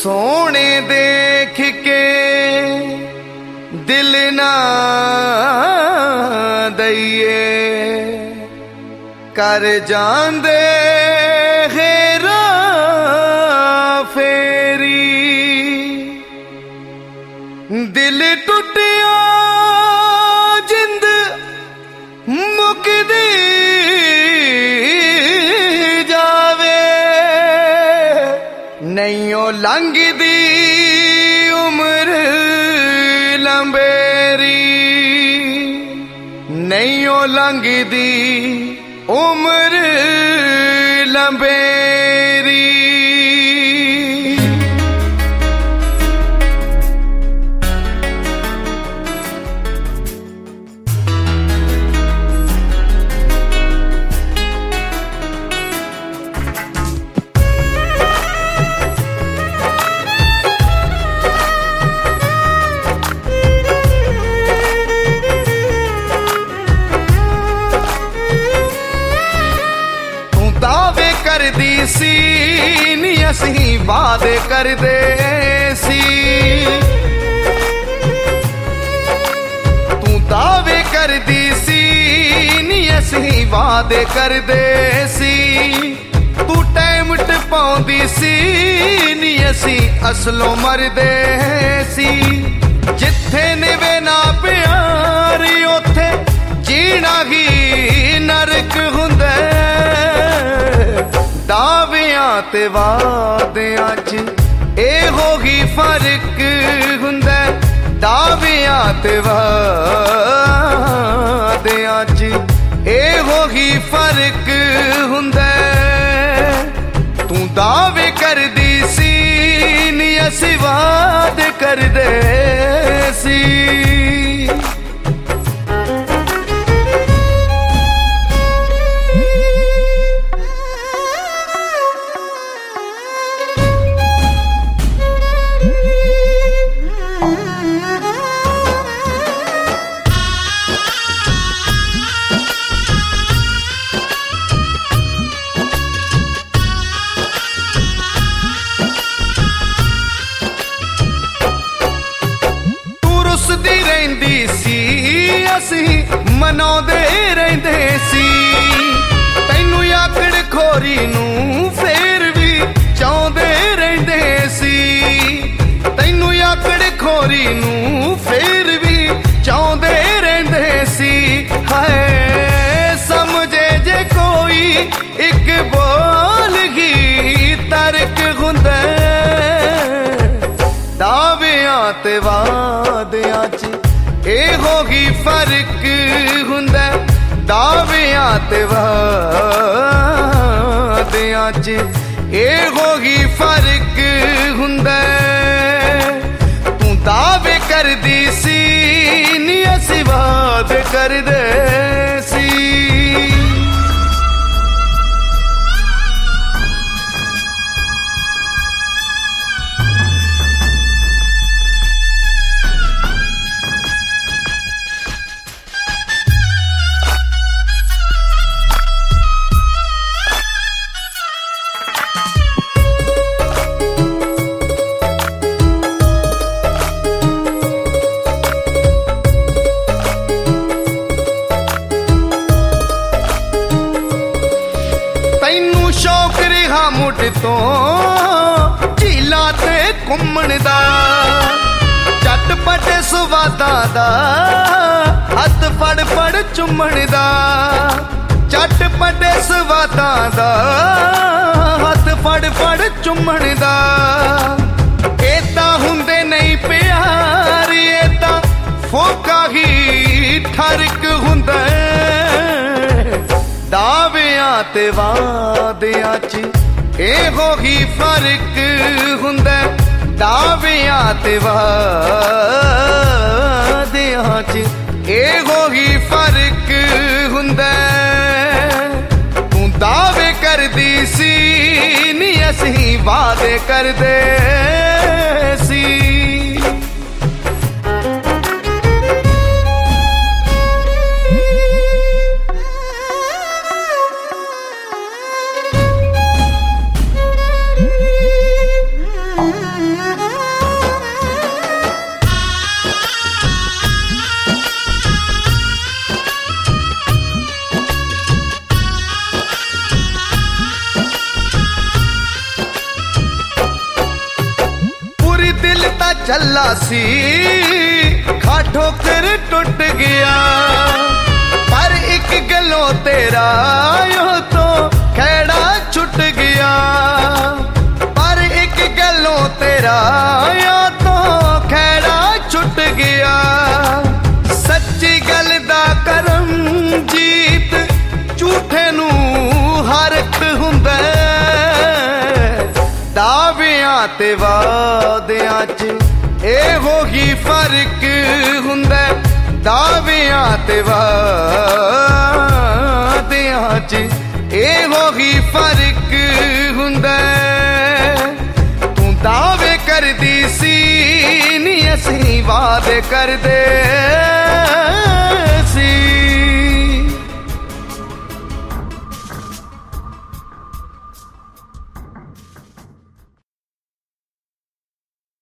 सोने देख के दिल ना दईए कर जांदे हेरा फेरी दिल टुटिया जिंद मुकदी जावे नहीं ओ लंघदी उम्र लंबेरी नहीं ओ लंघदी उम्र लंबेरी करदी सी नी असीं वादे करदे सी तू दावे करदी सी नी असीं वादे करदे सी तू टाइम टपाउंदी सी नी असीं असलों मरदे सी जिथे निवे ना प्यारी उथे जीना ही नरक हुंदा दावियां ते वादियां च एहो ही फर्क हुंदा दावियां ते वादियां च एहो ही फर्क हुंदा तू दावे करदी सी नी असीं वादे करदे सी मनाउंदे रहिंदे सी तैनू आकड़ खोरी नूं फेर भी चाहुंदे रहिंदे सी तैनू आकड़ खोरी नूं फेर भी चाहुंदे रहिंदे सी हाय समझे जे कोई एक बोल ही तर्क हुंदा दावियां ते वादियां च एहो ही फर्क हुंदा दावियां ते वादियां च एहो ही फर्क हुंदा तू दावे करदी सी नी असीं वादे करदे सी मुठ तो झीलां ते घुम्मण दा झटपट सुवादां दा हथ फड़ फड़ चुम्मण दा झटपट सुवादां दा हथ फड़ फड़ चुम्मण दा एदां हुंदे नहीं प्यार एदां फोका ही ठरक हुंदा दावियां ते वादियां च एहो ही फर्क हुंदा दावियां ते वादियां च एहो ही फर्क हुंदा तू दावे करदी सी नी असीं वादे करदे सी ਚੱਲਾ ਸੀ ਖਾਠੋ ਕਰ ਟੁੱਟ ਗਿਆ ਪਰ ਇੱਕ ਗੱਲੋਂ ਤੇਰਾ ਉਹ ਤੋਂ ਖੈੜਾ ਛੁੱਟ ਗਿਆ ਪਰ ਇੱਕ ਗੱਲੋਂ ਤੇਰਾ ਉਹ ਤੋਂ ਖੈੜਾ ਛੁੱਟ ਗਿਆ ਸੱਚੀ ਗੱਲ ਦਾ ਕਰਮ ਜੀਤ ਝੂਠੇ ਨੂੰ ਹਰਖ ਹੁੰਦਾ ਦਾਅਵਿਆਂ ਤੇ ਵਾਅਦਿਆਂ 'ਚ ਇਹੋ ਹੀ ਫਰਕ ਹੁੰਦਾ ਦਾਅਵਿਆਂ ਤੇ ਵਾਅਦਿਆਂ 'ਚ ਇਹੋ ਹੀ ਫਰਕ ਹੁੰਦਾ ਤੂੰ ਦਾਅਵੇ ਕਰਦੀ ਸੀ ਨੀ ਅਸੀਂ ਵਾਅਦੇ ਕਰਦੇ